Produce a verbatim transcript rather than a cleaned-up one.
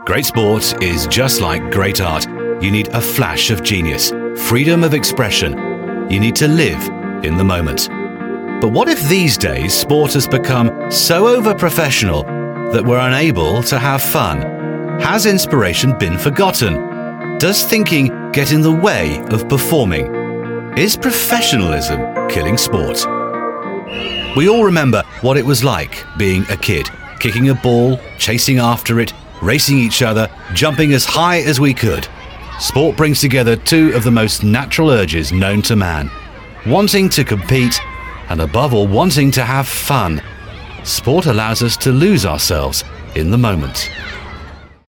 Great sport is just like great art. You need a flash of genius, freedom of expression. You need to live in the moment. But what if these days sport has become so over-professional that we're unable to have fun? Has inspiration been forgotten? Does thinking get in the way of performing? Is professionalism killing sport? We all remember what it was like being a kid, kicking a ball, chasing after it, racing each other, jumping as high as we could. Sport brings together two of the most natural urges known to man: wanting to compete and, above all, wanting to have fun. Sport allows us to lose ourselves in the moment.